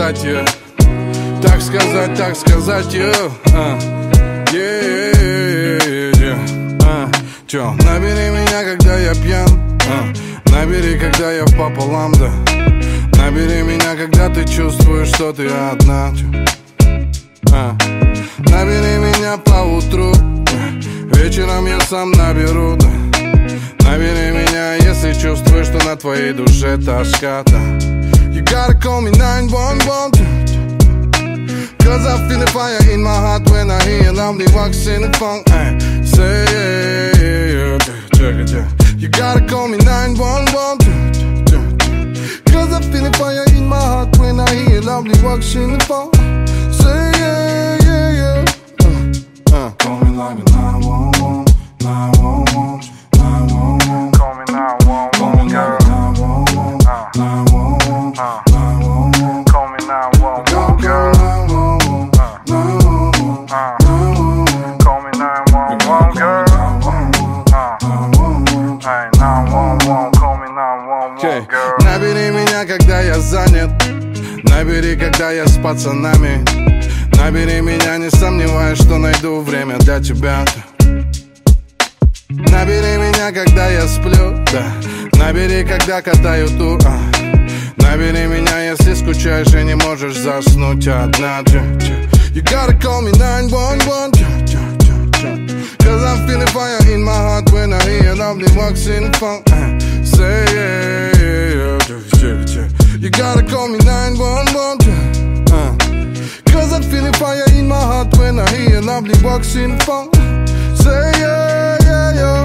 сказать, так сказать, Чё, набери меня, когда я пьян, набери, когда я впополам, да. Набери меня, когда ты чувствуешь, что ты одна. Набери меня поутру, вечером я сам наберу, да. Набери меня, если чувствуешь, что на твоей душе тоска, да. You gotta call me 911, 'cause I feel the fire in my heart when I hear loudly walks in the phone. Say you gotta call me 911, 'cause I feel the fire in my heart when I hear loudly walks in the phone. Say call me like a 911, 911, 911. Call me 911, girl. 911, 911, 911. Call me 911, girl. 911, 911, 911. Call me 911, girl. 911, call me 911, girl. Набери меня, когда я занят. Набери, когда я с пацанами. Набери меня, не сомневаюсь, что найду время для тебя. Набери меня, когда я сплю, да. Набери, когда катаю тур, Набери меня, если скучаешь и не можешь заснуть одна. You gotta call me 911, 'cause I'm feeling fire in my heart when I hear lovely walks in the phone. Say you gotta call me 911, 'cause I'm feeling fire in my heart when I hear lovely walks in the phone. Say yeah.